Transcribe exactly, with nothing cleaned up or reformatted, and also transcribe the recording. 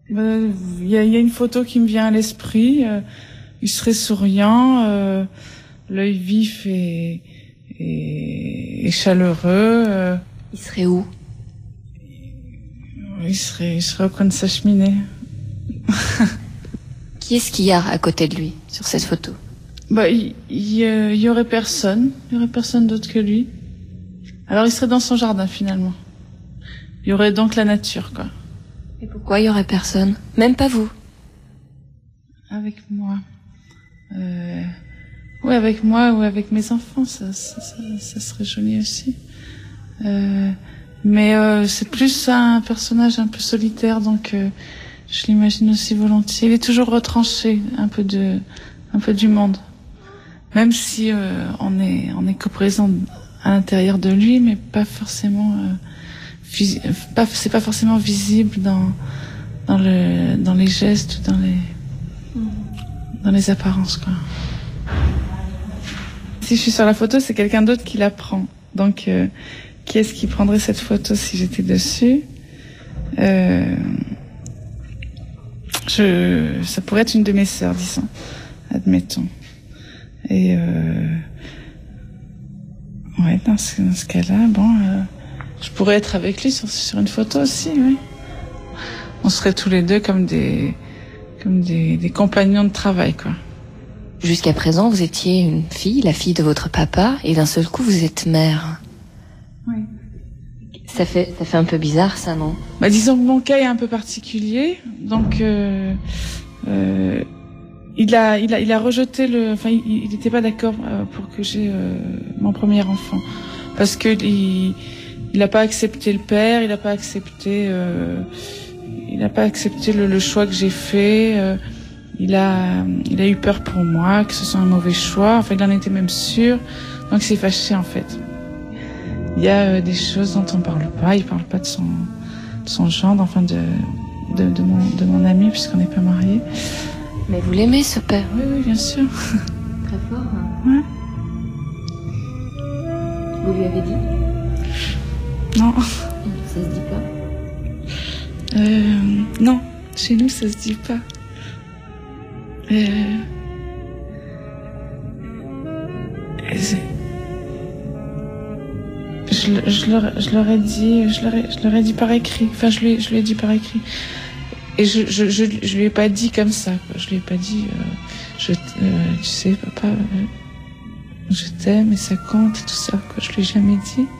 Il y, a, y a une photo qui me vient à l'esprit. Euh, il serait souriant, euh, l'œil vif et, et, et chaleureux. Euh. Il serait où? Il serait, il serait au coin de sa cheminée. Qui est-ce qu'il y a à côté de lui, sur cette photo? Bah, il y, y, y aurait personne. Il y aurait personne d'autre que lui. Alors, il serait dans son jardin, finalement. Il y aurait donc la nature, quoi. Et pourquoi il y aurait personne? Même pas vous? Avec moi. Euh... Oui, avec moi ou avec mes enfants, ça, ça, ça, ça serait joli aussi. Euh... Mais euh, c'est plus un personnage un peu solitaire, donc euh, je l'imagine aussi volontiers. Il est toujours retranché, un peu de, un peu du monde. Même si euh, on est, on est coprésent à l'intérieur de lui, mais pas forcément. Euh, Pas, c'est pas forcément visible dans, dans, le, dans les gestes, dans les, dans les apparences, quoi. Si je suis sur la photo, c'est quelqu'un d'autre qui la prend. Donc, euh, qui est-ce qui prendrait cette photo si j'étais dessus? euh, je, Ça pourrait être une de mes sœurs, disons, admettons. Et euh, ouais, dans ce, dans ce cas-là, bon... Euh, je pourrais être avec lui sur, sur une photo aussi, oui. On serait tous les deux comme des, comme des, des compagnons de travail, quoi. Jusqu'à présent, vous étiez une fille, la fille de votre papa, et d'un seul coup, vous êtes mère. Oui. Ça fait, ça fait un peu bizarre, ça, non? Bah, disons que mon cas est un peu particulier, donc euh, euh, il a, il a, il a rejeté le, enfin, il n'était pas d'accord pour que j'ai euh, mon premier enfant, parce que il Il n'a pas accepté le père, il n'a pas accepté, euh, il n'a pas accepté le, le choix que j'ai fait. Euh, il a, il a eu peur pour moi, que ce soit un mauvais choix. Enfin, il en était même sûr. Donc, il s'est fâché en fait. Il y a euh, des choses dont on parle pas. Il parle pas de son, de son gendre, enfin de, de, de mon, de mon ami puisqu'on n'est pas mariés. Mais vous l'aimez, ce père? Oui, oui, bien sûr. Très fort. Hein. Ouais. Vous lui avez dit? Non. Ça se dit pas? Euh, non, chez nous ça se dit pas. Euh, je, je, leur, je leur ai dit, je leur ai, je leur ai dit par écrit. Enfin, je lui, je lui ai dit par écrit. Et je, je, je, je lui ai pas dit comme ça, quoi. Je lui ai pas dit, euh, je, euh, tu sais, papa, euh, je t'aime et ça compte et tout ça, quoi. Je lui ai jamais dit.